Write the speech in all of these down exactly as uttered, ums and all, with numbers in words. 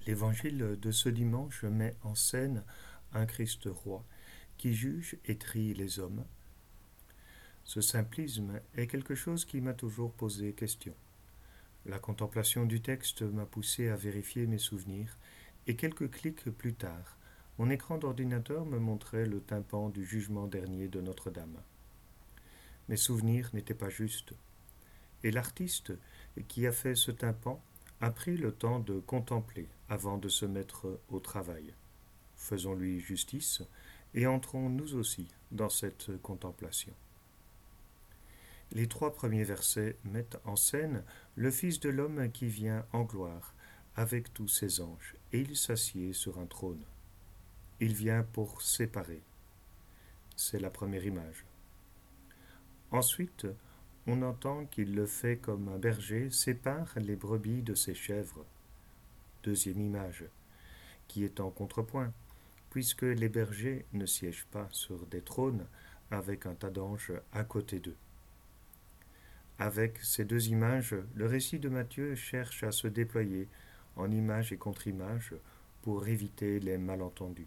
L'évangile de ce dimanche met en scène un Christ roi qui juge et trie les hommes. Ce simplisme est quelque chose qui m'a toujours posé question. La contemplation du texte m'a poussé à vérifier mes souvenirs et quelques clics plus tard, mon écran d'ordinateur me montrait le tympan du jugement dernier de Notre-Dame. Mes souvenirs n'étaient pas justes. Et l'artiste qui a fait ce tympan a pris le temps de contempler avant de se mettre au travail. Faisons-lui justice et entrons nous aussi dans cette contemplation. Les trois premiers versets mettent en scène le Fils de l'homme qui vient en gloire avec tous ses anges, et il s'assied sur un trône. Il vient pour séparer. C'est la première image. Ensuite, on entend qu'il le fait comme un berger sépare les brebis de ses chèvres. Deuxième image, qui est en contrepoint, puisque les bergers ne siègent pas sur des trônes avec un tas d'anges à côté d'eux. Avec ces deux images, le récit de Matthieu cherche à se déployer en images et contre-images pour éviter les malentendus.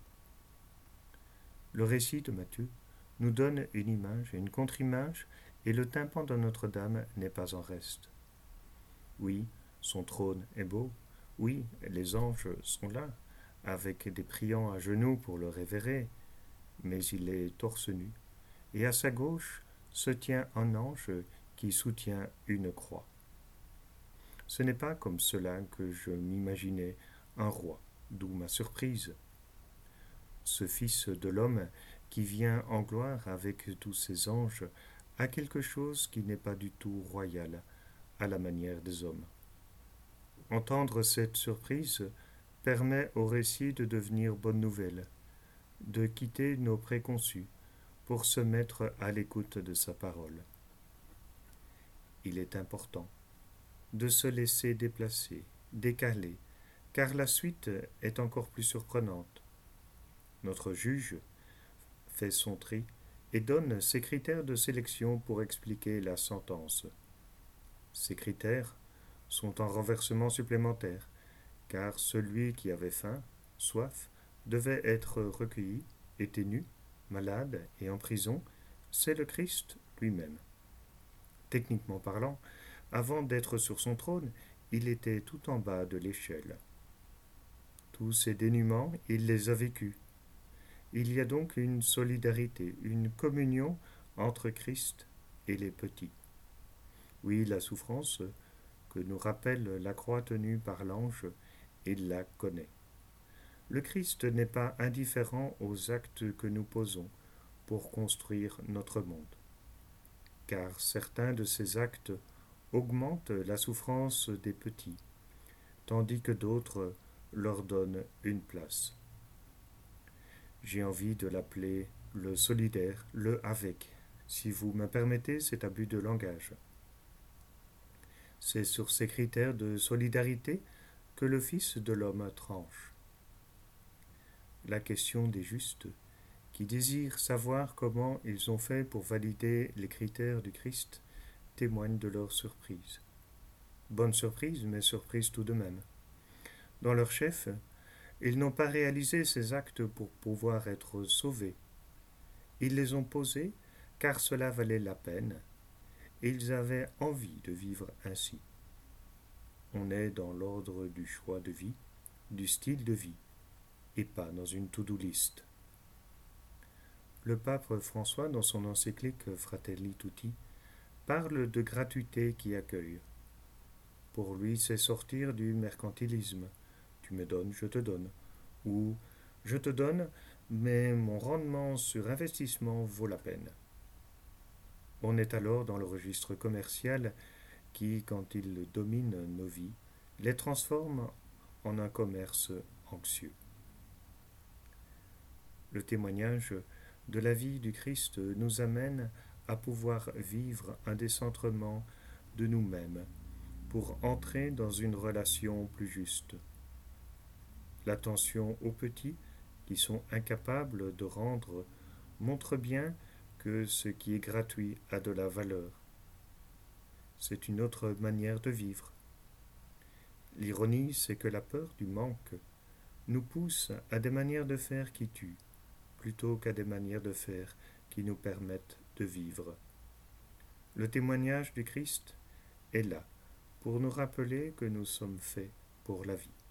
Le récit de Matthieu nous donne une image et une contre-image, et le tympan de Notre-Dame n'est pas en reste. Oui, son trône est beau, oui, les anges sont là, avec des priants à genoux pour le révérer, mais il est torse nu, et à sa gauche se tient un ange qui soutient une croix. Ce n'est pas comme cela que je m'imaginais un roi, d'où ma surprise. Ce Fils de l'homme qui vient en gloire avec tous ses anges a quelque chose qui n'est pas du tout royal, à la manière des hommes. Entendre cette surprise permet au récit de devenir bonne nouvelle, de quitter nos préconçus pour se mettre à l'écoute de sa parole. Il est important de se laisser déplacer, décaler, car la suite est encore plus surprenante. Notre juge fait son tri et donne ses critères de sélection pour expliquer la sentence. Ces critères sont un renversement supplémentaire, car celui qui avait faim, soif, devait être recueilli, était nu, malade et en prison, c'est le Christ lui-même. Techniquement parlant, avant d'être sur son trône, il était tout en bas de l'échelle. Tous ces dénûments, il les a vécus. Il y a donc une solidarité, une communion entre Christ et les petits. Oui, la souffrance que nous rappelle la croix tenue par l'ange, il la connaît. Le Christ n'est pas indifférent aux actes que nous posons pour construire notre monde, car certains de ces actes augmentent la souffrance des petits, tandis que d'autres leur donnent une place. J'ai envie de l'appeler le solidaire, le avec, si vous me permettez cet abus de langage. C'est sur ces critères de solidarité que le Fils de l'homme tranche. La question des justes, qui désirent savoir comment ils ont fait pour valider les critères du Christ, témoigne de leur surprise. Bonne surprise, mais surprise tout de même. Dans leur chef, ils n'ont pas réalisé ces actes pour pouvoir être sauvés. Ils les ont posés car cela valait la peine, et ils avaient envie de vivre ainsi. On est dans l'ordre du choix de vie, du style de vie, et pas dans une to-do list. Le pape François, dans son encyclique Fratelli Tutti, parle de gratuité qui accueille. Pour lui, c'est sortir du mercantilisme. Tu me donnes, je te donne. Ou je te donne, mais mon rendement sur investissement vaut la peine. On est alors dans le registre commercial qui, quand il domine nos vies, les transforme en un commerce anxieux. Le témoignage de la vie du Christ nous amène à pouvoir vivre un décentrement de nous-mêmes pour entrer dans une relation plus juste. L'attention aux petits qui sont incapables de rendre montre bien que ce qui est gratuit a de la valeur. C'est une autre manière de vivre. L'ironie, c'est que la peur du manque nous pousse à des manières de faire qui tuent, plutôt qu'à des manières de faire qui nous permettent de vivre. Le témoignage du Christ est là pour nous rappeler que nous sommes faits pour la vie.